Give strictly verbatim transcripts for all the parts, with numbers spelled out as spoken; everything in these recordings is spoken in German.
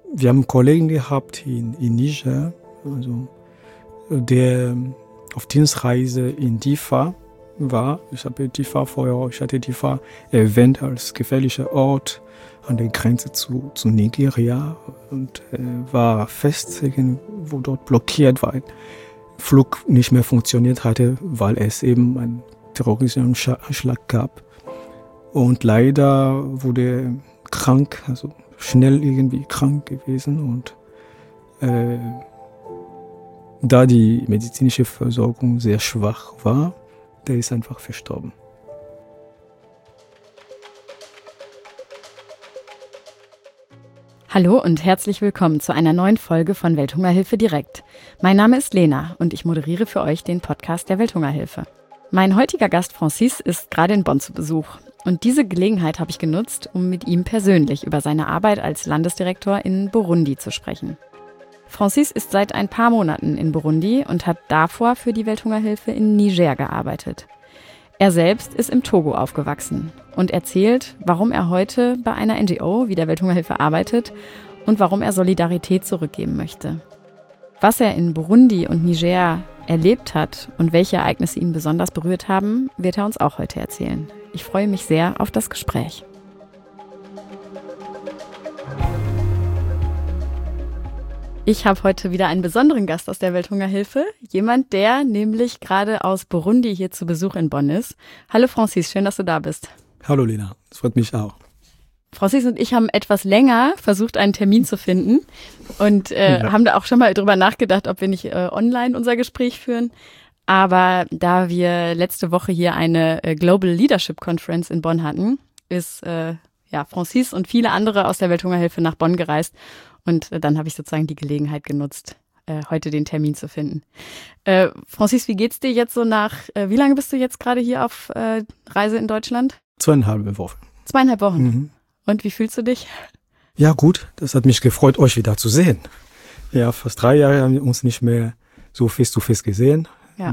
wir haben einen Kollegen gehabt in, in Niger, also, der auf Dienstreise in Diffa war. Ich habe Diffa vorher, ich hatte Diffa erwähnt als gefährlicher Ort an der Grenze zu, zu Nigeria und äh, war fest irgendwo dort blockiert, weil Flug nicht mehr funktioniert hatte, weil es eben einen terroristischen Anschlag gab. Und leider wurde er krank, also schnell irgendwie krank gewesen. Und äh, da die medizinische Versorgung sehr schwach war, der ist einfach verstorben. Hallo und herzlich willkommen zu einer neuen Folge von Welthungerhilfe direkt. Mein Name ist Lena und ich moderiere für euch den Podcast der Welthungerhilfe. Mein heutiger Gast Francis ist gerade in Bonn zu Besuch und diese Gelegenheit habe ich genutzt, um mit ihm persönlich über seine Arbeit als Landesdirektor in Burundi zu sprechen. Francis ist seit ein paar Monaten in Burundi und hat davor für die Welthungerhilfe in Niger gearbeitet. Er selbst ist im Togo aufgewachsen und erzählt, warum er heute bei einer N G O wie der Welthungerhilfe arbeitet und warum er Solidarität zurückgeben möchte. Was er in Burundi und Niger erlebt hat und welche Ereignisse ihn besonders berührt haben, wird er uns auch heute erzählen. Ich freue mich sehr auf das Gespräch. Ich habe heute wieder einen besonderen Gast aus der Welthungerhilfe. Jemand, der nämlich gerade aus Burundi hier zu Besuch in Bonn ist. Hallo Francis, schön, dass du da bist. Hallo Lena, das freut mich auch. Francis und ich haben etwas länger versucht, einen Termin zu finden und äh, ja. haben da auch schon mal drüber nachgedacht, ob wir nicht äh, online unser Gespräch führen. Aber da wir letzte Woche hier eine äh, Global Leadership Conference in Bonn hatten, ist äh, ja Francis und viele andere aus der Welthungerhilfe nach Bonn gereist. Und dann habe ich sozusagen die Gelegenheit genutzt, äh, heute den Termin zu finden. Äh, Francis, wie geht's dir jetzt so nach, äh, wie lange bist du jetzt gerade hier auf äh, Reise in Deutschland? Zweieinhalb Wochen. Zweieinhalb Wochen. Mhm. Und wie fühlst du dich? Ja gut, das hat mich gefreut, euch wieder zu sehen. Ja, fast drei Jahre haben wir uns nicht mehr so face-to-face gesehen. Ja.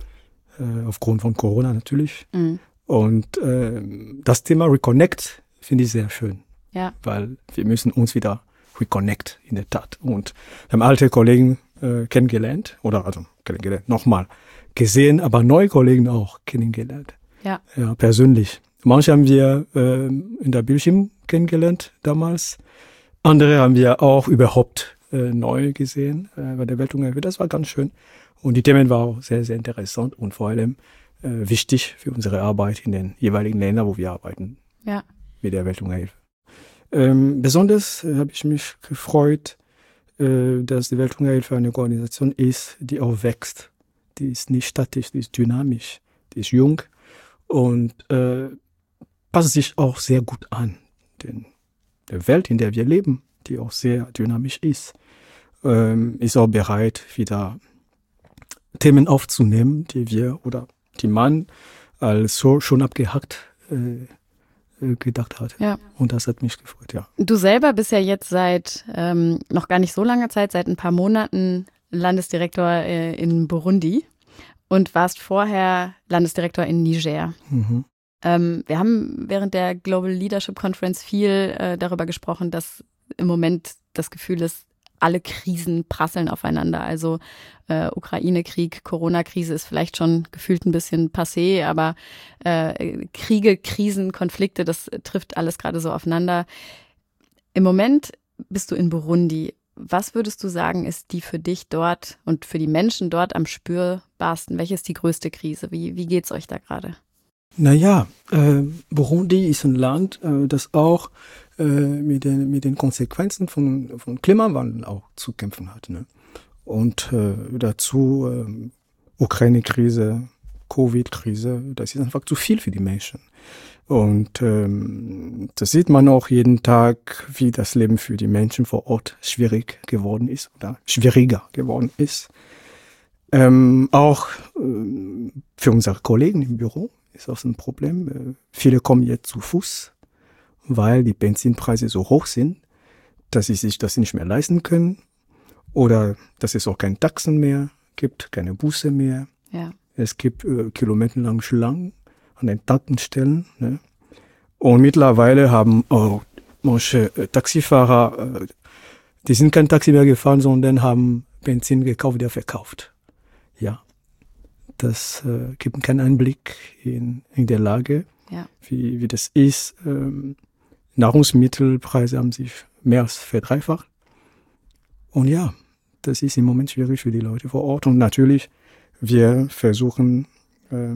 Äh, aufgrund von Corona natürlich. Mhm. Und äh, das Thema Reconnect finde ich sehr schön. Ja. Weil wir müssen uns wieder reconnect, in der Tat. Und wir haben alte Kollegen äh, kennengelernt, oder also kennengelernt, nochmal gesehen, aber neue Kollegen auch kennengelernt. Ja. Ja, persönlich. Manche haben wir äh, in der Bildschirm kennengelernt damals. Andere haben wir auch überhaupt äh, neu gesehen äh, bei der Welthungerhilfe. Das war ganz schön. Und die Themen waren auch sehr, sehr interessant und vor allem äh, wichtig für unsere Arbeit in den jeweiligen Ländern, wo wir arbeiten. Ja. Mit der Welthungerhilfe. Ähm, besonders äh, habe ich mich gefreut, äh, dass die Welthungerhilfe eine Organisation ist, die auch wächst. Die ist nicht statisch, die ist dynamisch, die ist jung und äh, passt sich auch sehr gut an. Denn der Welt, in der wir leben, die auch sehr dynamisch ist, ähm, ist auch bereit, wieder Themen aufzunehmen, die wir oder die man als so schon abgehackt äh, gedacht hat. Ja. Und das hat mich gefreut, ja. Du selber bist ja jetzt seit ähm, noch gar nicht so langer Zeit, seit ein paar Monaten Landesdirektor äh, in Burundi und warst vorher Landesdirektor in Niger. Mhm. Ähm, wir haben während der Global Leadership Conference viel äh, darüber gesprochen, dass im Moment das Gefühl ist, alle Krisen prasseln aufeinander. Also äh, Ukraine-Krieg, Corona-Krise ist vielleicht schon gefühlt ein bisschen passé, aber äh, Kriege, Krisen, Konflikte, das trifft alles gerade so aufeinander. Im Moment bist du in Burundi. Was würdest du sagen, ist die für dich dort und für die Menschen dort am spürbarsten? Welche ist die größte Krise? Wie, wie geht's euch da gerade? Naja, äh, Burundi ist ein Land, äh, das auch äh, mit, den, mit den Konsequenzen von, von Klimawandel auch zu kämpfen hat. Ne? Und äh, dazu äh, Ukraine-Krise, Covid-Krise, das ist einfach zu viel für die Menschen. Und ähm, das sieht man auch jeden Tag, wie das Leben für die Menschen vor Ort schwierig geworden ist oder schwieriger geworden ist. Ähm, auch äh, für unsere Kollegen im Büro ist das ein Problem. Äh, viele kommen jetzt zu Fuß, weil die Benzinpreise so hoch sind, dass sie sich das nicht mehr leisten können. Oder dass es auch keine Taxen mehr gibt, keine Busse mehr. Ja. Es gibt äh, kilometerlange Schlangen an den Tankstellen. Ne? Und mittlerweile haben auch manche äh, Taxifahrer äh, Die sind kein Taxi mehr gefahren, sondern haben Benzin gekauft, wieder verkauft. Ja, das äh, gibt keinen Einblick in, in der Lage, ja. wie, wie das ist. Ähm, Nahrungsmittelpreise haben sich mehr als verdreifacht. Und ja, das ist im Moment schwierig für die Leute vor Ort. Und natürlich, wir versuchen äh,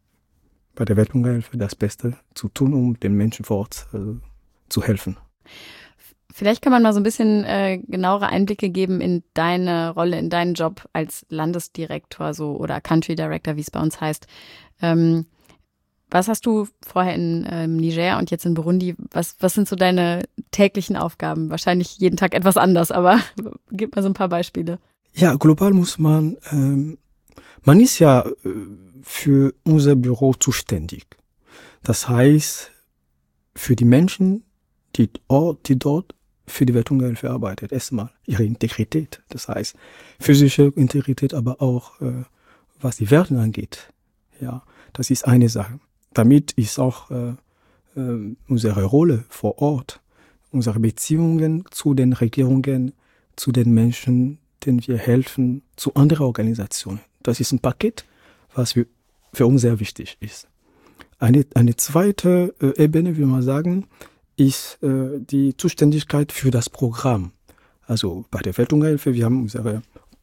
bei der Welthungerhilfe das Beste zu tun, um den Menschen vor Ort äh, zu helfen. Vielleicht kann man mal so ein bisschen äh, genauere Einblicke geben in deine Rolle, in deinen Job als Landesdirektor so oder Country Director, wie es bei uns heißt. Ähm, was hast du vorher in ähm, Niger und jetzt in Burundi? Was, was sind so deine täglichen Aufgaben? Wahrscheinlich jeden Tag etwas anders, aber gib mal so ein paar Beispiele. Ja, global muss man, ähm, man ist ja äh, für unser Büro zuständig. Das heißt, für die Menschen, die, dort, die dort für die Welthungerhilfe arbeitet, erstmal ihre Integrität. Das heißt, physische Integrität, aber auch äh, was die Werte angeht. Ja, das ist eine Sache. Damit ist auch äh, äh, unsere Rolle vor Ort, unsere Beziehungen zu den Regierungen, zu den Menschen, denen wir helfen, zu anderen Organisationen. Das ist ein Paket, was für, für uns sehr wichtig ist. Eine, eine zweite äh, Ebene, wie man sagen, ist äh, die Zuständigkeit für das Programm. Also bei der Welthungerhilfe, wir haben unser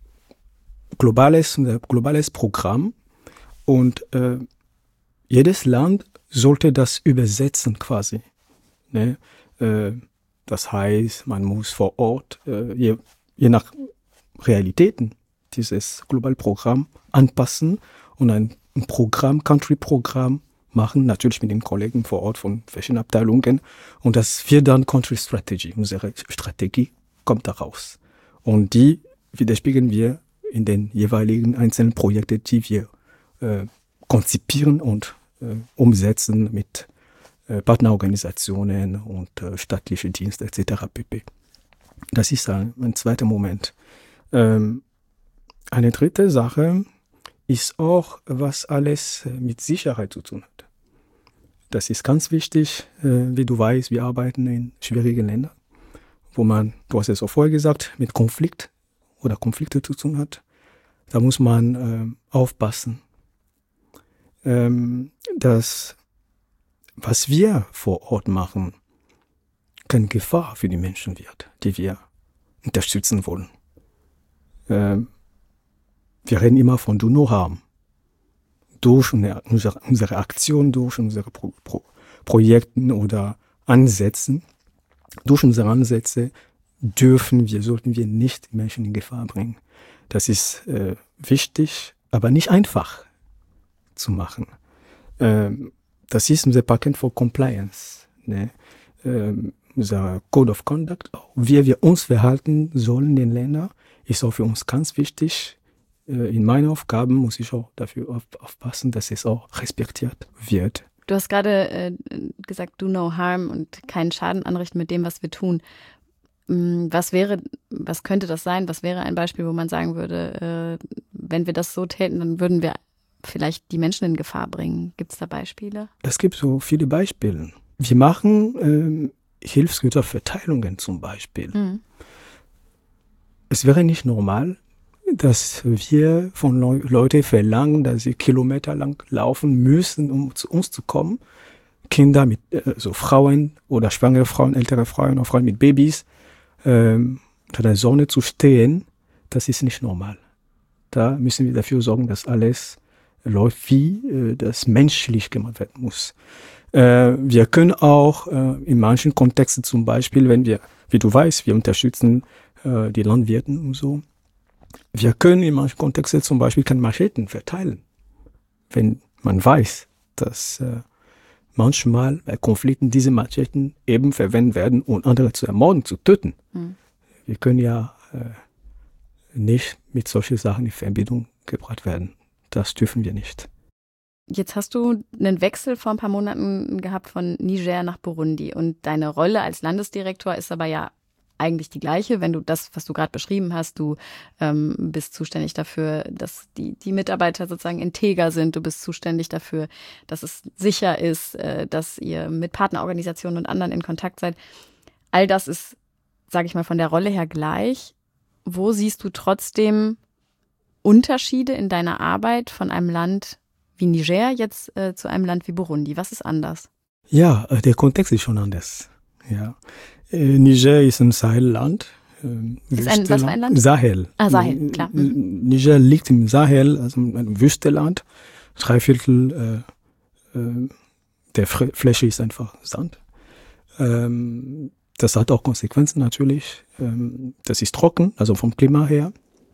globales, unser globales Programm und äh, jedes Land sollte das übersetzen quasi. Ne? Äh, das heißt, man muss vor Ort, äh, je, je nach Realitäten, dieses globale Programm anpassen und ein, ein Programm, Country-Programm machen, natürlich mit den Kollegen vor Ort von verschiedenen Abteilungen. Und das wird dann Country Strategy. Unsere Strategie kommt daraus. Und die widerspiegeln wir in den jeweiligen einzelnen Projekten, die wir äh, konzipieren und äh, umsetzen mit äh, Partnerorganisationen und äh, staatliche Dienste et cetera pp. Das ist ein, ein zweiter Moment. Ähm, eine dritte Sache ist auch, was alles mit Sicherheit zu tun hat. Das ist ganz wichtig, äh, wie du weißt, wir arbeiten in schwierigen Ländern, wo man, du hast es auch vorher gesagt, mit Konflikt oder Konflikte zu tun hat. Da muss man äh, aufpassen, ähm, dass was wir vor Ort machen, keine Gefahr für die Menschen wird, die wir unterstützen wollen. Ähm, wir reden immer von Do No Harm. Durch unsere, unsere Aktion, durch unsere Pro, Pro, Projekten oder Ansätzen, durch unsere Ansätze dürfen wir, sollten wir nicht Menschen in Gefahr bringen. Das ist äh, wichtig, aber nicht einfach zu machen. Ähm, das ist unser Paket for Compliance, ne? Ähm, unser Code of Conduct, wie wir uns verhalten sollen in den Ländern, ist auch für uns ganz wichtig. In meinen Aufgaben muss ich auch dafür auf, aufpassen, dass es auch respektiert wird. Du hast gerade äh, gesagt, do no harm und keinen Schaden anrichten mit dem, was wir tun. Was wäre, was könnte das sein? Was wäre ein Beispiel, wo man sagen würde, äh, wenn wir das so täten, dann würden wir vielleicht die Menschen in Gefahr bringen? Gibt es da Beispiele? Es gibt so viele Beispiele. Wir machen ähm, Hilfsgüterverteilungen zum Beispiel. Mhm. Es wäre nicht normal, dass wir von Leu- Leuten verlangen, dass sie kilometerlang laufen müssen, um zu uns zu kommen. Kinder mit, also Frauen oder schwangere Frauen, ältere Frauen, auch Frauen mit Babys, ähm, unter der Sonne zu stehen, das ist nicht normal. Da müssen wir dafür sorgen, dass alles läuft, wie äh, das menschlich gemacht werden muss. Äh, wir können auch äh, in manchen Kontexten zum Beispiel, wenn wir, wie du weißt, wir unterstützen äh, die Landwirte und so, wir können in manchen Kontexten zum Beispiel keine Macheten verteilen, wenn man weiß, dass äh, manchmal bei Konflikten diese Macheten eben verwendet werden, um andere zu ermorden, zu töten. Mhm. Wir können ja äh, nicht mit solchen Sachen in Verbindung gebracht werden. Das dürfen wir nicht. Jetzt hast du einen Wechsel vor ein paar Monaten gehabt von Niger nach Burundi und deine Rolle als Landesdirektor ist aber ja eigentlich die gleiche, wenn du das, was du gerade beschrieben hast, du ähm, bist zuständig dafür, dass die, die Mitarbeiter sozusagen integer sind, du bist zuständig dafür, dass es sicher ist, äh, dass ihr mit Partnerorganisationen und anderen in Kontakt seid. All das ist sage ich mal, von der Rolle her gleich. Wo siehst du trotzdem Unterschiede in deiner Arbeit von einem Land wie Niger jetzt äh, zu einem Land wie Burundi? Was ist anders? Ja, der Kontext ist schon anders. Ja. Äh, Niger ist ein Sahelland. Äh, ist ein, was für ein Land? Sahel. Ah, Sahel, klar. Mhm. Niger liegt im Sahel, also ein Wüstenland. Drei Viertel äh, äh, der F- Fläche ist einfach Sand. Ähm, das hat auch Konsequenzen natürlich. Ähm, das ist trocken, also vom Klima her.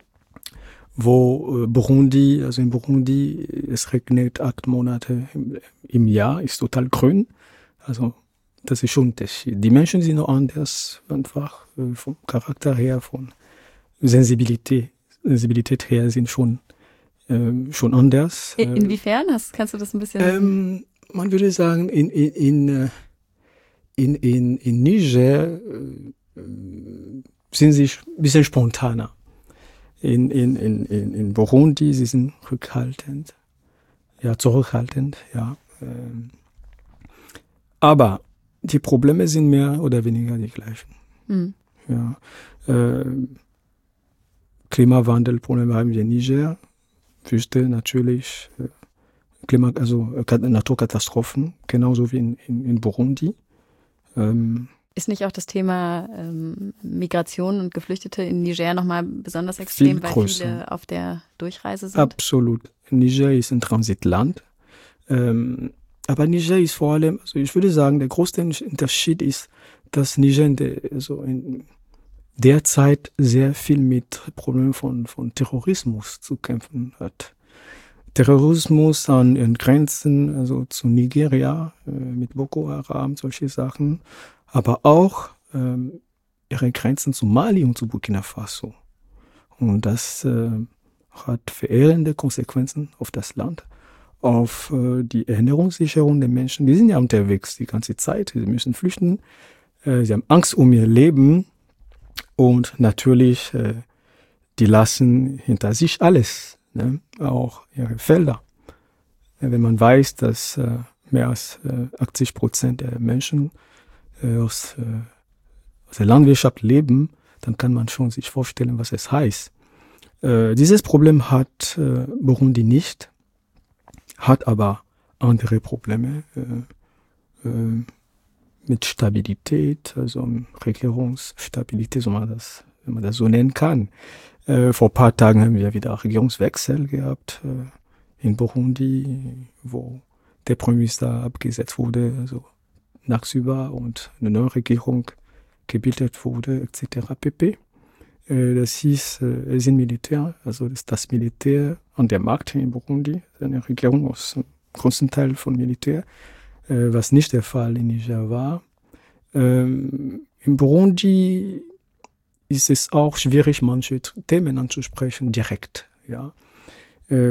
Wo äh, Burundi, also in Burundi, es regnet acht Monate im, im Jahr, ist total grün. Also das ist schon Unterschied. Die Menschen sind noch anders, einfach äh, vom Charakter her, von Sensibilität, Sensibilität her sind schon äh, schon anders. In, inwiefern? Hast, kannst du das ein bisschen? Ähm, man würde sagen, in in in in, in, in Niger äh, sind sie ein bisschen spontaner. In, in, in, in, in Burundi, sie sind rückhaltend, ja, zurückhaltend, ja. Ähm. Aber die Probleme sind mehr oder weniger die gleichen. Mhm. Ja. Äh, Klimawandelprobleme haben wir in Niger, Wüste natürlich, äh, Klima, also äh, Naturkatastrophen, genauso wie in, in, in Burundi. Ähm, Ist nicht auch das Thema ähm, Migration und Geflüchtete in Niger nochmal besonders extrem, weil größer. Viele auf der Durchreise sind? Absolut. Niger ist ein Transitland. Ähm, aber Niger ist vor allem, also ich würde sagen, der größte Unterschied ist, dass Niger in der, also in der Zeit sehr viel mit Problemen von, von Terrorismus zu kämpfen hat. Terrorismus an ihren Grenzen, also zu Nigeria, äh, mit Boko Haram, solche Sachen. Aber auch ähm, ihre Grenzen zu Mali und zu Burkina Faso. Und das äh, hat verheerende Konsequenzen auf das Land, auf äh, die Ernährungssicherung der Menschen. Die sind ja unterwegs die ganze Zeit, sie müssen flüchten, äh, sie haben Angst um ihr Leben und natürlich, äh, die lassen hinter sich alles, ne? Auch ihre Felder. Äh, wenn man weiß, dass äh, mehr als äh, achtzig Prozent der Menschen Aus, äh, aus der Landwirtschaft leben, dann kann man schon sich vorstellen, was es heißt. Äh, dieses Problem hat äh, Burundi nicht, hat aber andere Probleme äh, äh, mit Stabilität, also Regierungsstabilität, so man das, wenn man das so nennen kann. Äh, vor ein paar Tagen haben wir wieder Regierungswechsel gehabt äh, in Burundi, wo der Premierminister abgesetzt wurde, also tagsüber und eine neue Regierung gebildet wurde, et cetera pp. Äh, das hieß, äh, es sind Militär, also das, das Militär an der Macht in Burundi, eine Regierung aus einem großen Teil von Militär, äh, was nicht der Fall in Niger war. Ähm, in Burundi ist es auch schwierig, manche Themen anzusprechen, direkt. Ja. Äh,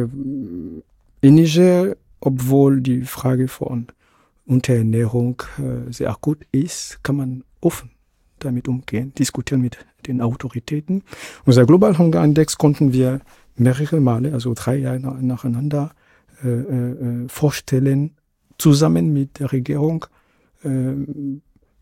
in Niger, obwohl die Frage von Unterernährung äh, sehr akut ist, kann man offen damit umgehen, diskutieren mit den Autoritäten. Unser Global Hunger Index konnten wir mehrere Male, also drei Jahre nacheinander, äh, äh, vorstellen, zusammen mit der Regierung, äh, äh,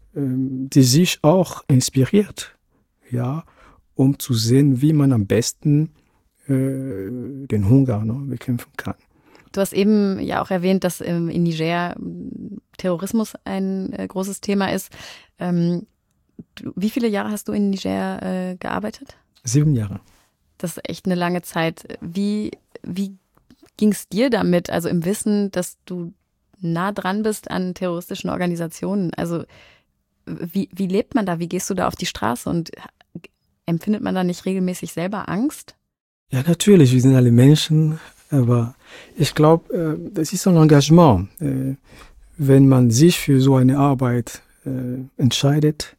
die sich auch inspiriert, ja, um zu sehen, wie man am besten äh, den Hunger, ne, bekämpfen kann. Du hast eben ja auch erwähnt, dass ähm, in Niger Terrorismus ein äh, großes Thema ist. Ähm, du, wie viele Jahre hast du in Niger äh, gearbeitet? Sieben Jahre. Das ist echt eine lange Zeit. Wie, wie ging es dir damit, also im Wissen, dass du nah dran bist an terroristischen Organisationen? Also wie, wie lebt man da? Wie gehst du da auf die Straße? Und empfindet man da nicht regelmäßig selber Angst? Ja, natürlich. Wir sind alle Menschen. Aber ich glaube, äh, das ist ein Engagement. Äh, wenn man sich für so eine Arbeit äh, entscheidet,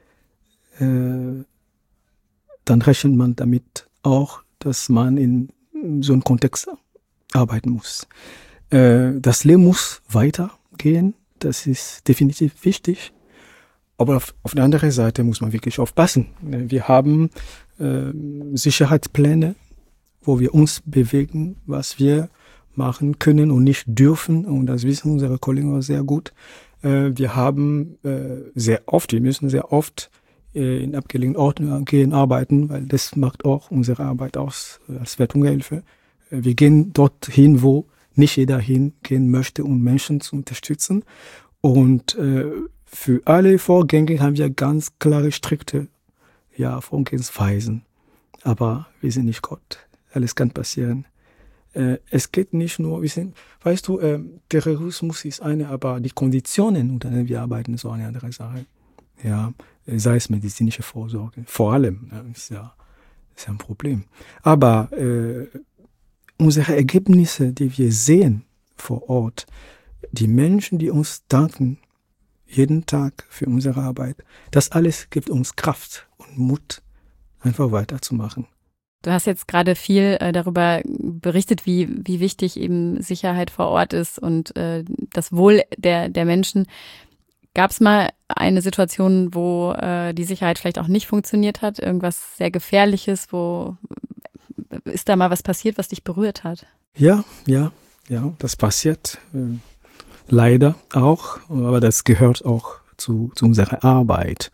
äh, dann rechnet man damit auch, dass man in so einem Kontext arbeiten muss. Äh, das Leben muss weitergehen, das ist definitiv wichtig. Aber auf, auf der anderen Seite muss man wirklich aufpassen. Wir haben äh, Sicherheitspläne, wo wir uns bewegen, was wir machen können und nicht dürfen. Und das wissen unsere Kollegen auch sehr gut. Äh, wir haben äh, sehr oft, wir müssen sehr oft äh, in abgelegenen Orten gehen arbeiten, weil das macht auch unsere Arbeit aus äh, als Welthungerhilfe. Äh, wir gehen dorthin, wo nicht jeder hingehen möchte, um Menschen zu unterstützen. Und äh, für alle Vorgänge haben wir ganz klare, strikte ja, Vorgehensweisen. Aber wir sind nicht Gott. Alles kann passieren. Äh, es geht nicht nur, wir sind, weißt du, äh, Terrorismus ist eine, aber die Konditionen, unter denen wir arbeiten, ist auch eine andere Sache. Ja, sei es medizinische Vorsorge. Vor allem, ja, ist ja, ist ja ein Problem. Aber äh, unsere Ergebnisse, die wir sehen vor Ort, die Menschen, die uns danken, jeden Tag für unsere Arbeit, das alles gibt uns Kraft und Mut, einfach weiterzumachen. Du hast jetzt gerade viel äh, darüber berichtet, wie, wie wichtig eben Sicherheit vor Ort ist und äh, das Wohl der, der Menschen. Gab es mal eine Situation, wo äh, die Sicherheit vielleicht auch nicht funktioniert hat? Irgendwas sehr Gefährliches? Wo ist da mal was passiert, was dich berührt hat? Ja, ja, ja, das passiert. Äh, leider auch, aber das gehört auch zu, zu unserer Arbeit.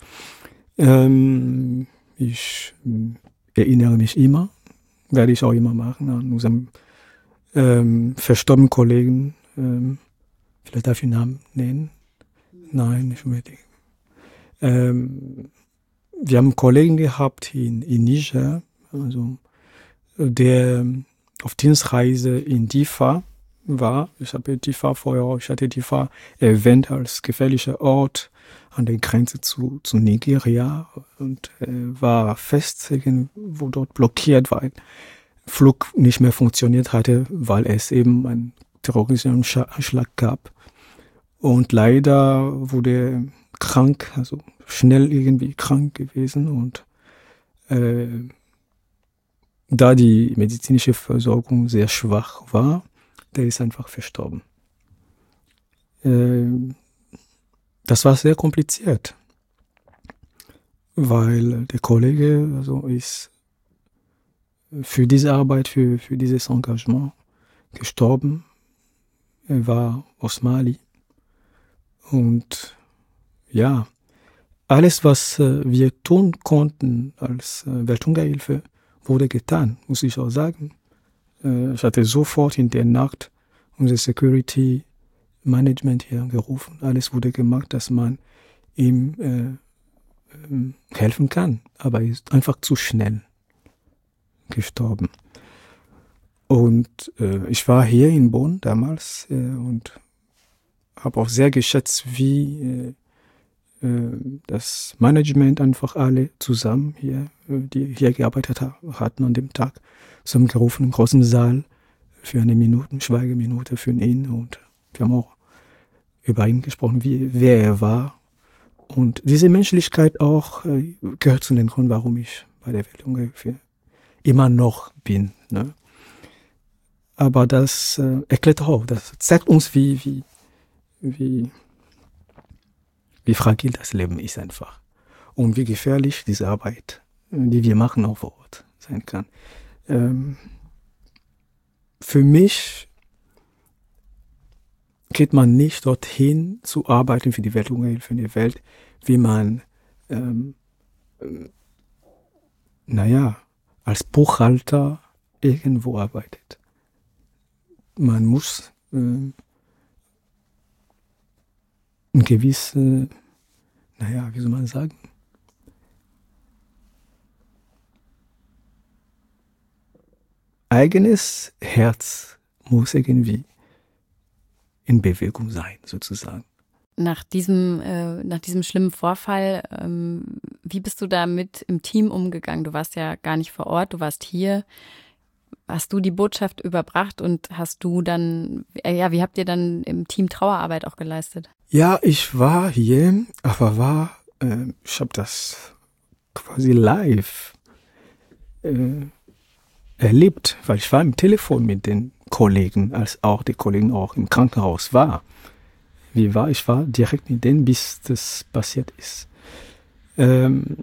Ähm, ich äh, erinnere mich immer, werde ich auch immer machen, an unseren ähm, verstorbenen Kollegen. Ähm, vielleicht darf ich den Namen nennen. Nein, nicht unbedingt. Ähm, wir haben einen Kollegen gehabt in, in Niger, also, der auf Dienstreise in Difa war. Ich habe Difa vorher, ich hatte Difa erwähnt als gefährlicher Ort an der Grenze zu, zu Nigeria und äh, war fest irgendwo dort blockiert, weil Flug nicht mehr funktioniert hatte, weil es eben einen terroristischen Anschlag gab. Und leider wurde er krank, also schnell irgendwie krank gewesen und äh, da die medizinische Versorgung sehr schwach war, der ist einfach verstorben. Äh, das war sehr kompliziert, weil der Kollege also ist für diese Arbeit, für, für dieses Engagement gestorben. Er war aus Mali. Und ja, alles, was äh, wir tun konnten als äh, Welthungerhilfe, wurde getan, muss ich auch sagen. Äh, ich hatte sofort in der Nacht unser Security Management hier gerufen. Alles wurde gemacht, dass man ihm äh, äh, helfen kann. Aber er ist einfach zu schnell gestorben. Und äh, ich war hier in Bonn damals äh, und habe auch sehr geschätzt, wie äh, äh, das Management einfach alle zusammen hier, äh, die hier gearbeitet ha- hatten an dem Tag, zusammengerufen im großen Saal für eine Minute, Schweigeminute für ihn. Und wir haben auch über ihn gesprochen, wie, wer er war. Und diese Menschlichkeit auch äh, gehört zu den Gründen, warum ich bei der Welthungerhilfe immer noch bin. Ne? Aber das äh, erklärt auch, das zeigt uns, wie, wie Wie, wie fragil das Leben ist einfach. Und wie gefährlich diese Arbeit, die wir machen, auch vor Ort sein kann. Ähm, für mich geht man nicht dorthin zu arbeiten für die Welthungerhilfe in der Welt, wie man, ähm, ähm, naja, als Buchhalter irgendwo arbeitet. Man muss ähm, ein gewisse, naja, wie soll man sagen, eigenes Herz muss irgendwie in Bewegung sein, sozusagen. Nach diesem, äh, nach diesem schlimmen Vorfall, ähm, wie bist du da mit im Team umgegangen? Du warst ja gar nicht vor Ort, du warst hier. Hast du die Botschaft überbracht und hast du dann, äh, ja, wie habt ihr dann im Team Trauerarbeit auch geleistet? Ja, ich war hier, aber war, äh, ich habe das quasi live äh, erlebt, weil ich war im Telefon mit den Kollegen, als auch die Kollegen auch im Krankenhaus war. Wie war, ich war direkt mit denen, bis das passiert ist. Ähm,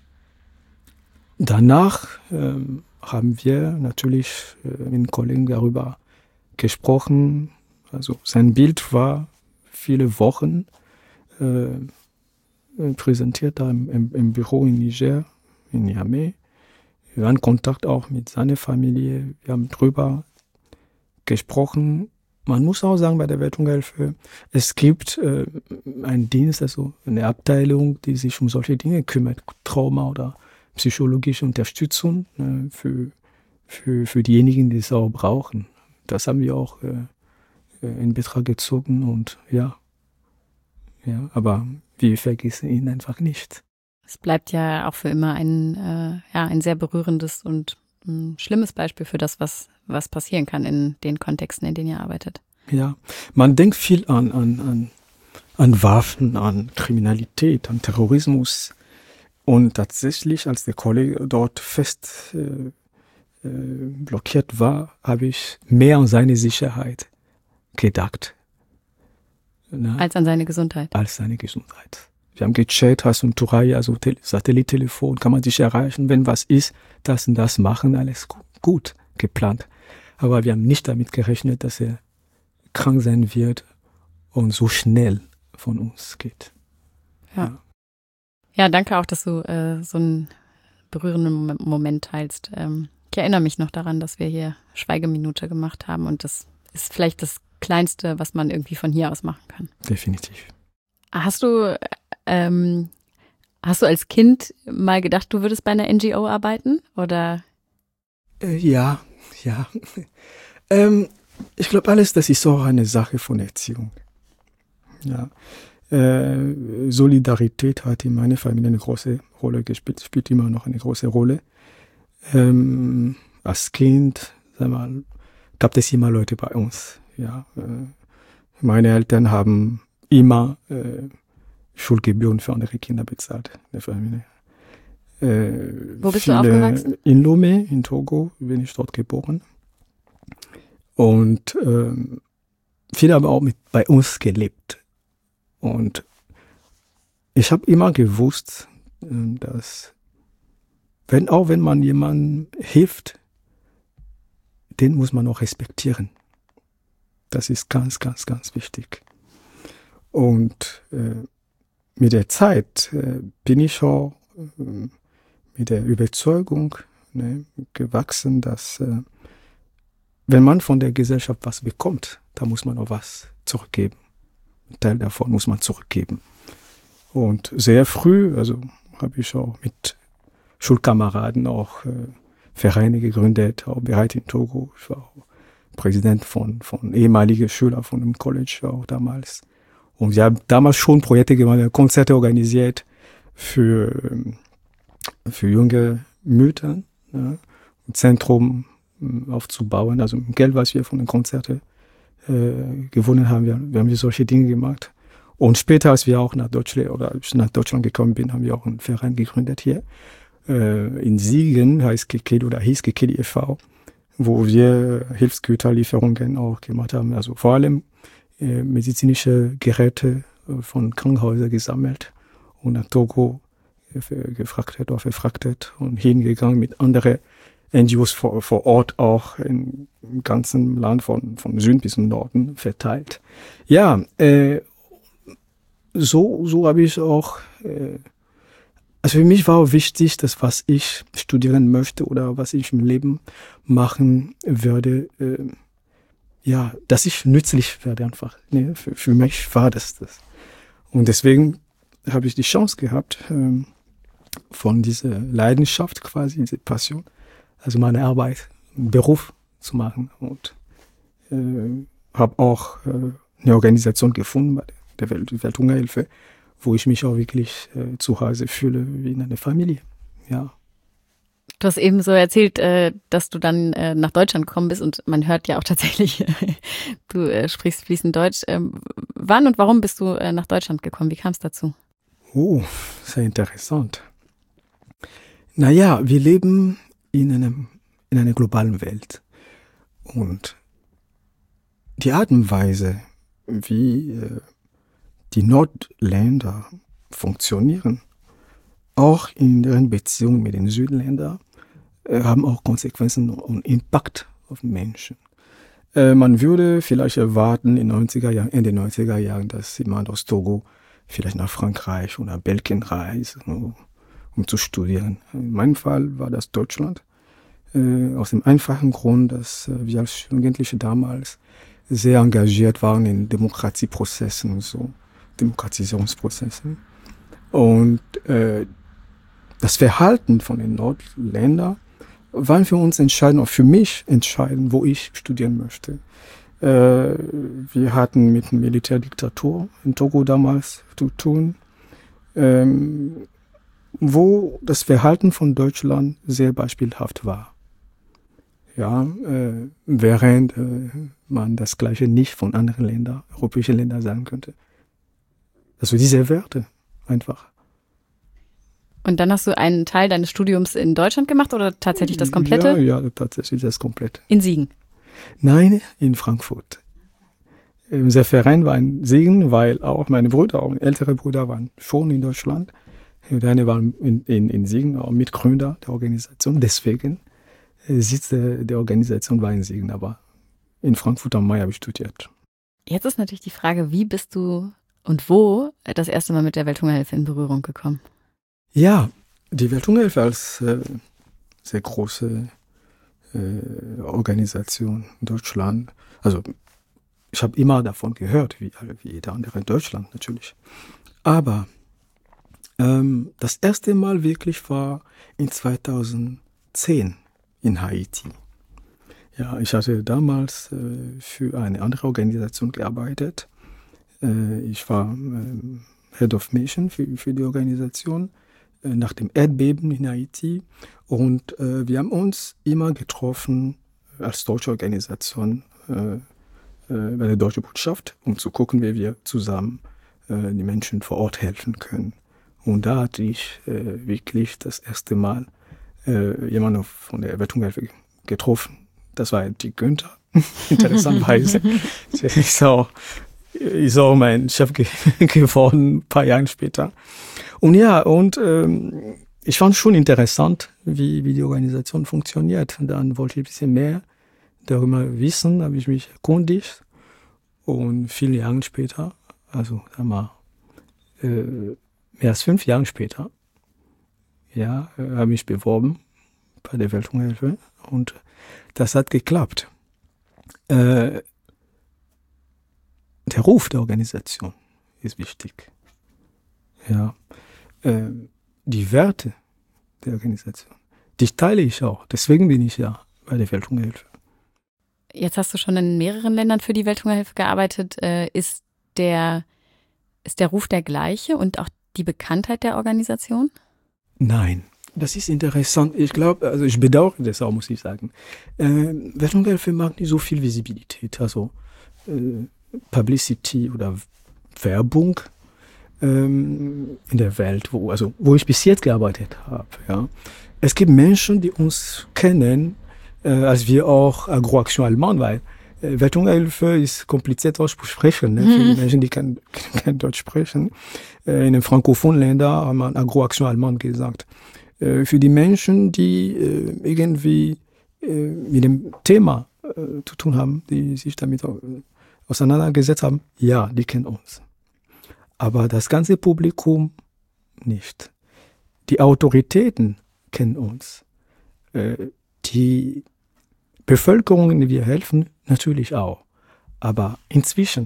danach ähm, haben wir natürlich äh, mit den Kollegen darüber gesprochen. Also sein Bild war viele Wochen äh, äh, präsentiert da im, im, im Büro in Niger, in Niamey. Wir waren in Kontakt auch mit seiner Familie. Wir haben drüber gesprochen. Man muss auch sagen, bei der Welthungerhilfe, es gibt äh, einen Dienst, also eine Abteilung, die sich um solche Dinge kümmert, Trauma oder psychologische Unterstützung äh, für, für, für diejenigen, die es auch brauchen. Das haben wir auch äh, in Betracht gezogen und ja, ja, aber wir vergessen ihn einfach nicht. Es bleibt ja auch für immer ein, äh, ja, ein sehr berührendes und ein schlimmes Beispiel für das, was, was passieren kann in den Kontexten, in denen ihr arbeitet. Ja, man denkt viel an, an, an, an Waffen, an Kriminalität, an Terrorismus. Und tatsächlich, als der Kollege dort fest äh, äh, blockiert war, habe ich mehr an seine Sicherheit gedacht. Na? Als an seine Gesundheit. Als seine Gesundheit. Wir haben gecheckt, hast du ein Turaya, also Te- Satellittelefon, kann man dich erreichen, wenn was ist, das und das machen, alles gut, gut geplant. Aber wir haben nicht damit gerechnet, dass er krank sein wird und so schnell von uns geht. Ja, ja. Ja, danke auch, dass du äh, so einen berührenden Moment teilst. Ähm, ich erinnere mich noch daran, dass wir hier Schweigeminute gemacht haben und das ist vielleicht das Kleinste, was man irgendwie von hier aus machen kann. Definitiv. Hast du, ähm, hast du als Kind mal gedacht, du würdest bei einer N G O arbeiten? Oder? Äh, ja, ja. ähm, ich glaube, alles, das ist auch eine Sache von Erziehung. Ja. Äh, Solidarität hat in meiner Familie eine große Rolle gespielt, spielt immer noch eine große Rolle. Ähm, als Kind, sag mal, gab es immer Leute bei uns. Ja, äh, meine Eltern haben immer äh, Schulgebühren für andere Kinder bezahlt in der Familie. Äh, Wo bist viele, du aufgewachsen? In Lomé, in Togo, bin ich dort geboren. Und ähm, viele haben auch mit bei uns gelebt. Und ich habe immer gewusst, äh, dass wenn auch wenn man jemandem hilft, den muss man auch respektieren. Das ist ganz, ganz, ganz wichtig. Und äh, mit der Zeit äh, bin ich auch äh, mit der Überzeugung ne, gewachsen, dass äh, wenn man von der Gesellschaft was bekommt, da muss man auch was zurückgeben. Ein Teil davon muss man zurückgeben. Und sehr früh, also habe ich auch mit Schulkameraden auch äh, Vereine gegründet, auch bereit in Togo. Ich war auch Präsident von, von ehemaligen Schülern von dem College auch damals. Und wir haben damals schon Projekte gemacht, Konzerte organisiert für, für junge Mütter, ja, ein Zentrum aufzubauen. Also mit Geld, was wir von den Konzerten äh, gewonnen haben, wir, wir haben solche Dinge gemacht. Und später, als wir auch nach Deutschland oder nach Deutschland gekommen bin, haben wir auch einen Verein gegründet hier. Äh, in Siegen heißt Kekeli oder hieß Kekeli e V, wo wir Hilfsgüterlieferungen auch gemacht haben. Also vor allem äh, medizinische Geräte äh, von Krankenhäusern gesammelt und nach Togo äh, gefrachtet oder verfrachtet und hingegangen mit anderen N G Os vor, vor Ort auch im ganzen Land von, von Süden bis zum Norden verteilt. Ja, äh, so, so habe ich auch, äh, also für mich war auch wichtig, dass was ich studieren möchte oder was ich im Leben machen würde, äh, ja, dass ich nützlich werde einfach. Ne? Für, für mich war das das. Und deswegen habe ich die Chance gehabt, äh, von dieser Leidenschaft quasi, diese Passion, also meine Arbeit, einen Beruf zu machen. Und äh, habe auch äh, eine Organisation gefunden bei der Welt, Welthungerhilfe, wo ich mich auch wirklich äh, zu Hause fühle wie in einer Familie. Ja. Du hast eben so erzählt, äh, dass du dann äh, nach Deutschland gekommen bist und man hört ja auch tatsächlich, du äh, sprichst fließend Deutsch. Ähm, wann und warum bist du äh, nach Deutschland gekommen? Wie kam es dazu? Oh, sehr interessant. Naja, wir leben in einem, in einer globalen Welt. Und die Art und Weise, wie äh, die Nordländer funktionieren, auch in deren Beziehung mit den Südländern, äh, haben auch Konsequenzen und Impact auf Menschen. Äh, man würde vielleicht erwarten, in neunziger Jahren, Ende neunziger Jahren, dass jemand aus Togo vielleicht nach Frankreich oder Belgien reisen, um, um zu studieren. In meinem Fall war das Deutschland. Äh, aus dem einfachen Grund, dass äh, wir als Jugendliche damals sehr engagiert waren in Demokratieprozessen und so, Demokratisierungsprozessen. Und äh, das Verhalten von den Nordländern war für uns entscheidend, auch für mich entscheidend, wo ich studieren möchte. Äh, wir hatten mit einer Militärdiktatur in Togo damals zu tun, ähm, wo das Verhalten von Deutschland sehr beispielhaft war. Ja, äh, während äh, man das Gleiche nicht von anderen Ländern, europäischen Ländern sagen könnte. Also diese Werte einfach. Und dann hast du einen Teil deines Studiums in Deutschland gemacht oder tatsächlich das komplette? Ja, ja, tatsächlich das komplette. In Siegen? Nein, in Frankfurt. Unser Verein war in Siegen, weil auch meine Brüder, auch ältere Brüder waren schon in Deutschland. Der eine war in, in, in Siegen, auch Mitgründer der Organisation. Deswegen Sitz der Organisation war in Siegen, aber in Frankfurt am Main habe ich studiert. Jetzt ist natürlich die Frage, wie bist du und wo das erste Mal mit der Welthungerhilfe in Berührung gekommen? Ja, die Welthungerhilfe als äh, sehr große äh, Organisation in Deutschland. Also ich habe immer davon gehört, wie, wie jeder andere in Deutschland natürlich. Aber ähm, das erste Mal wirklich war in zweitausendzehn. In Haiti. Ja, ich hatte damals äh, für eine andere Organisation gearbeitet. Äh, ich war äh, Head of Mission für, für die Organisation äh, nach dem Erdbeben in Haiti. Und äh, wir haben uns immer getroffen als deutsche Organisation äh, äh, bei der Deutschen Botschaft, um zu gucken, wie wir zusammen äh, die Menschen vor Ort helfen können. Und da hatte ich äh, wirklich das erste Mal Äh, jemanden von der Welthungerhilfe getroffen. Das war die Günther. Interessanterweise. ist, auch, ist auch mein Chef ge- geworden, ein paar Jahre später. Und ja, und ähm, ich fand schon interessant, wie, wie die Organisation funktioniert. Und dann wollte ich ein bisschen mehr darüber wissen, habe ich mich erkundigt. Und viele Jahre später, also sagen wir äh, mehr als fünf Jahre später, ja, habe mich beworben bei der Welthungerhilfe und das hat geklappt. Äh, der Ruf der Organisation ist wichtig. Ja, äh, die Werte der Organisation, die teile ich auch. Deswegen bin ich ja bei der Welthungerhilfe. Jetzt hast du schon in mehreren Ländern für die Welthungerhilfe gearbeitet. Äh, ist der, ist der Ruf der gleiche und auch die Bekanntheit der Organisation? Nein, das ist interessant. Ich glaube, also ich bedauere das auch, muss ich sagen. Äh, Welthungerhilfe mag nicht so viel Visibilität, also äh, Publicity oder Werbung ähm, in der Welt, wo, also, wo ich bis jetzt gearbeitet habe. Ja. Es gibt Menschen, die uns kennen, äh, als wir auch Agroaction Allemand, weil äh, Welthungerhilfe ist kompliziert auszusprechen, ne? Mhm. Für die Menschen, die kein, kein Deutsch sprechen. Äh, in den frankophonen Ländern hat man Agroaction Allemand gesagt. Äh, für die Menschen, die äh, irgendwie äh, mit dem Thema äh, zu tun haben, die sich damit äh, auseinandergesetzt haben, ja, die kennen uns. Aber das ganze Publikum nicht. Die Autoritäten kennen uns. Äh, die Bevölkerung, die wir helfen, natürlich auch. Aber inzwischen,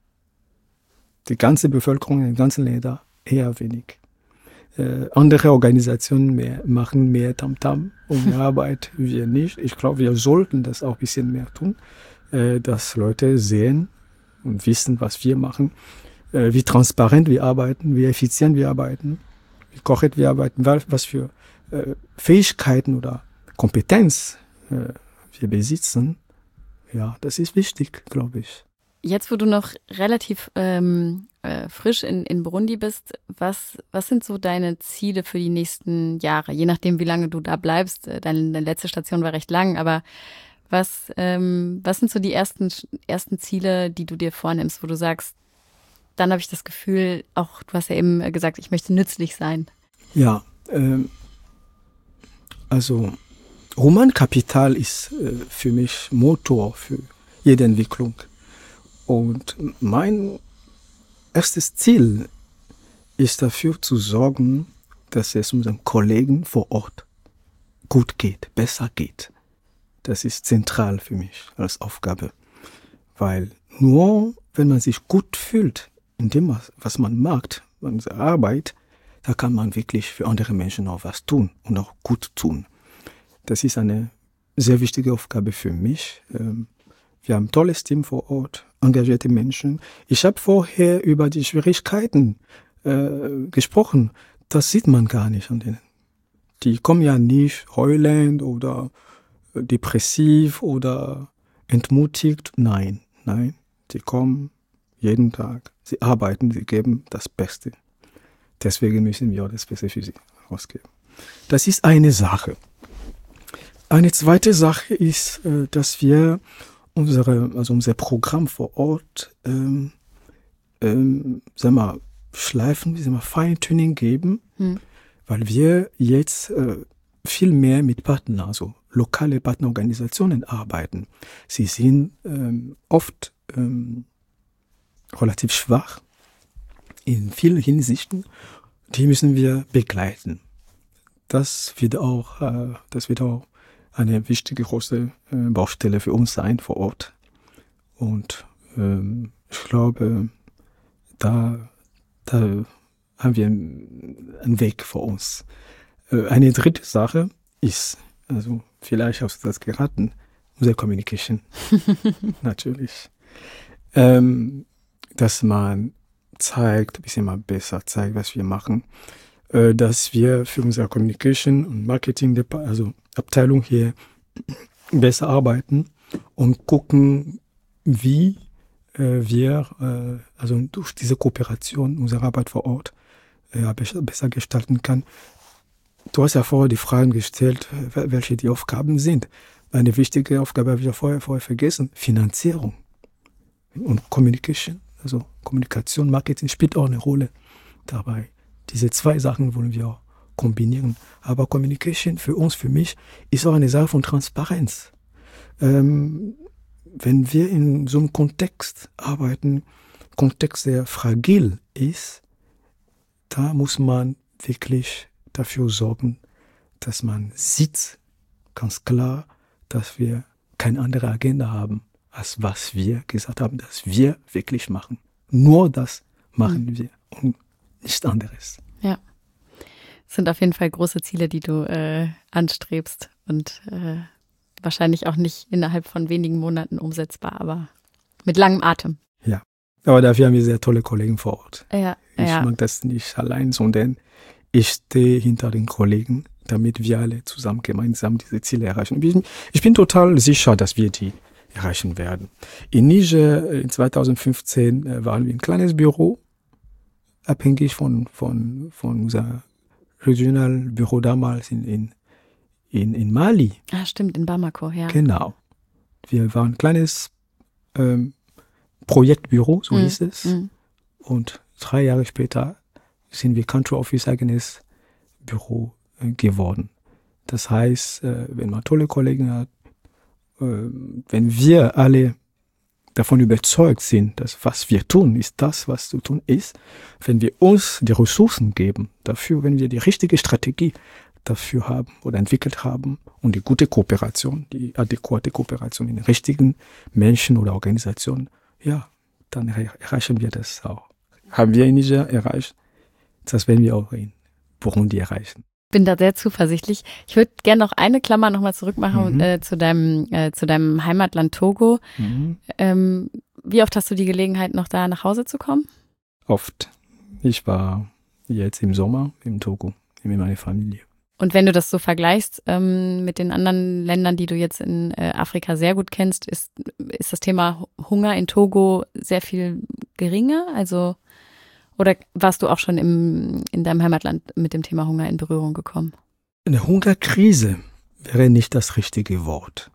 die ganze Bevölkerung in den ganzen Ländern eher wenig. Äh, andere Organisationen mehr, machen mehr Tamtam um Arbeit, wir nicht. Ich glaube, wir sollten das auch ein bisschen mehr tun, äh, dass Leute sehen und wissen, was wir machen, äh, wie transparent wir arbeiten, wie effizient wir arbeiten, wie korrekt wir arbeiten, was für äh, Fähigkeiten oder Kompetenz äh, wir besitzen. Ja, das ist wichtig, glaube ich. Jetzt, wo du noch relativ ähm, äh, frisch in, in Burundi bist, was, was sind so deine Ziele für die nächsten Jahre? Je nachdem, wie lange du da bleibst. Deine, deine letzte Station war recht lang, aber was, ähm, was sind so die ersten, ersten Ziele, die du dir vornimmst, wo du sagst, dann habe ich das Gefühl, auch du hast ja eben gesagt, ich möchte nützlich sein. Ja, ähm, also Humankapital ist äh, für mich Motor für jede Entwicklung. Und mein erstes Ziel ist dafür zu sorgen, dass es unseren Kollegen vor Ort gut geht, besser geht. Das ist zentral für mich als Aufgabe, weil nur wenn man sich gut fühlt in dem, was man macht, in der Arbeit, da kann man wirklich für andere Menschen auch was tun und auch gut tun. Das ist eine sehr wichtige Aufgabe für mich. Wir haben ein tolles Team vor Ort, engagierte Menschen. Ich habe vorher über die Schwierigkeiten äh, gesprochen. Das sieht man gar nicht an denen. Die kommen ja nicht heulend oder depressiv oder entmutigt. Nein, nein. Die kommen jeden Tag. Sie arbeiten, sie geben das Beste. Deswegen müssen wir auch das Beste für sie ausgeben. Das ist eine Sache. Eine zweite Sache ist, äh, dass wir unsere, also unser Programm vor Ort, ähm, ähm, sag mal, schleifen, sag mal, Feintuning geben, hm. weil wir jetzt äh, viel mehr mit Partnern, also lokale Partnerorganisationen arbeiten. Sie sind ähm, oft ähm, relativ schwach in vielen Hinsichten. Die müssen wir begleiten. Das wird auch, äh, das wird auch eine wichtige große äh, Baustelle für uns sein vor Ort. Und ähm, ich glaube, da, da haben wir einen Weg vor uns. Äh, eine dritte Sache ist, also vielleicht hast du das geraten, unsere Communication. Natürlich. Ähm, dass man zeigt, ein bisschen mal besser zeigt, was wir machen, äh, dass wir für unsere Communication und Marketing, also Abteilung hier besser arbeiten und gucken, wie äh, wir äh, also durch diese Kooperation unsere Arbeit vor Ort äh, besser gestalten kann. Du hast ja vorher die Fragen gestellt, welche die Aufgaben sind. Eine wichtige Aufgabe habe ich ja vorher, vorher vergessen, Finanzierung und Communication. Also Kommunikation, Marketing spielt auch eine Rolle dabei. Diese zwei Sachen wollen wir auch kombinieren. Aber Communication für uns, für mich, ist auch eine Sache von Transparenz. Ähm, wenn wir in so einem Kontext arbeiten, Kontext, der fragil ist, da muss man wirklich dafür sorgen, dass man sieht, ganz klar, dass wir keine andere Agenda haben, als was wir gesagt haben, dass wir wirklich machen. Nur das machen mhm. wir und nichts anderes. Ja, das sind auf jeden Fall große Ziele, die du äh, anstrebst und äh, wahrscheinlich auch nicht innerhalb von wenigen Monaten umsetzbar, aber mit langem Atem. Ja, aber dafür haben wir sehr tolle Kollegen vor Ort. Ja, ich ja. mag das nicht allein, sondern ich stehe hinter den Kollegen, damit wir alle zusammen gemeinsam diese Ziele erreichen. Ich bin, ich bin total sicher, dass wir die erreichen werden. In Niger in zweitausendfünfzehn äh, waren wir ein kleines Büro, abhängig von, von, von unser Regionalbüro damals in, in, in, in Mali. Ah, stimmt, in Bamako, ja. Genau. Wir waren ein kleines ähm, Projektbüro, so mm, hieß es. Mm. Und drei Jahre später sind wir Country Office eigenes Büro äh, geworden. Das heißt, äh, wenn man tolle Kollegen hat, äh, wenn wir alle davon überzeugt sind, dass was wir tun, ist das, was zu tun ist, wenn wir uns die Ressourcen geben dafür, wenn wir die richtige Strategie dafür haben oder entwickelt haben und die gute Kooperation, die adäquate Kooperation in den richtigen Menschen oder Organisationen, ja, dann erreichen wir das auch. Haben wir in Niger erreicht, das werden wir auch in Burundi erreichen. Bin da sehr zuversichtlich. Ich würde gerne noch eine Klammer nochmal zurückmachen mhm. äh, zu deinem äh, zu deinem Heimatland Togo. Mhm. Ähm, wie oft hast du die Gelegenheit, noch da nach Hause zu kommen? Oft. Ich war jetzt im Sommer im Togo mit meiner Familie. Und wenn du das so vergleichst ähm, mit den anderen Ländern, die du jetzt in äh, Afrika sehr gut kennst, ist, ist das Thema Hunger in Togo sehr viel geringer? Also oder warst du auch schon im, in deinem Heimatland mit dem Thema Hunger in Berührung gekommen? Eine Hungerkrise wäre nicht das richtige Wort.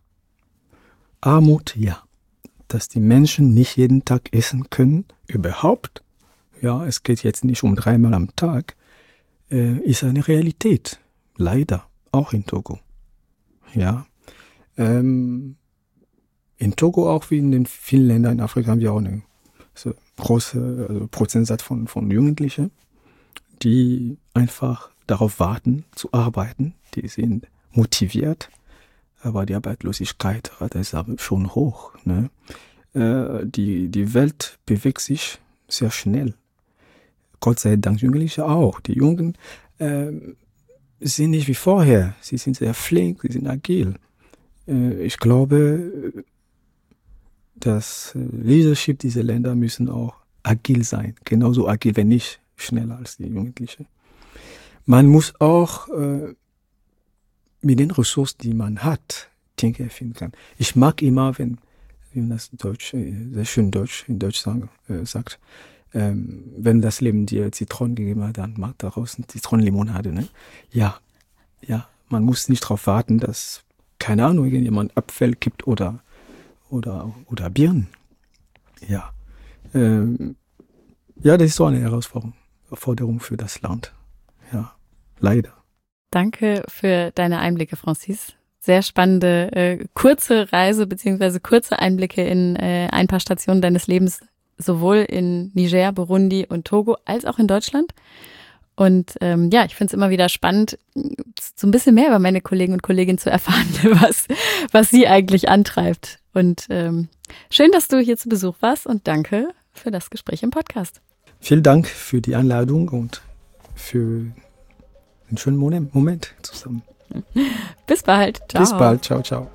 Armut, ja. Dass die Menschen nicht jeden Tag essen können, überhaupt, ja, es geht jetzt nicht um dreimal am Tag, äh, ist eine Realität. Leider, auch in Togo. Ja. Ähm, in Togo, auch wie in den vielen Ländern in Afrika, haben wir auch eine so große also Prozentsatz von, von Jugendlichen. die einfach darauf warten, zu arbeiten. Die sind motiviert, aber die Arbeitslosigkeit ist schon hoch. Ne? Äh, die, die Welt bewegt sich sehr schnell. Gott sei Dank Jugendliche auch. Die Jungen äh, sind nicht wie vorher. Sie sind sehr flink, sie sind agil. Äh, ich glaube, das Leadership dieser Länder müssen auch agil sein. Genauso agil, wenn nicht schneller als die Jugendlichen. Man muss auch äh, mit den Ressourcen, die man hat, Dinge erfinden kann. Ich mag immer, wenn, wie man das Deutsch, sehr schön Deutsch, in Deutsch sagen, äh, sagt, ähm, wenn das Leben dir Zitronen gegeben hat, dann mach daraus eine Zitronenlimonade. Ne? Ja, ja, man muss nicht darauf warten, dass, keine Ahnung, irgendjemand Apfel gibt oder, oder, oder Birnen. Ja, ähm, ja, das ist so eine Herausforderung, Forderung für das Land. Ja, leider. Danke für deine Einblicke, Francis. Sehr spannende, äh, kurze Reise beziehungsweise kurze Einblicke in äh, ein paar Stationen deines Lebens, sowohl in Niger, Burundi und Togo als auch in Deutschland. Und ähm, ja, ich finde es immer wieder spannend, so ein bisschen mehr über meine Kollegen und Kolleginnen zu erfahren, was, was sie eigentlich antreibt. Und ähm, schön, dass du hier zu Besuch warst und danke für das Gespräch im Podcast. Vielen Dank für die Einladung und für einen schönen Moment zusammen. Bis bald. Ciao. Bis bald. Ciao, ciao.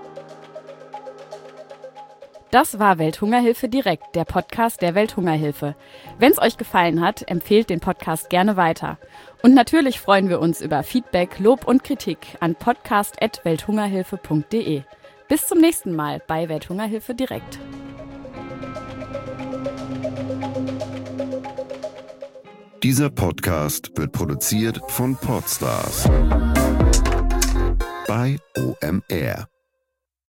Das war Welthungerhilfe direkt, der Podcast der Welthungerhilfe. Wenn es euch gefallen hat, empfehlt den Podcast gerne weiter. Und natürlich freuen wir uns über Feedback, Lob und Kritik an podcast at welthungerhilfe punkt de. Bis zum nächsten Mal bei Welthungerhilfe direkt. Dieser Podcast wird produziert von Podstars bei O M R.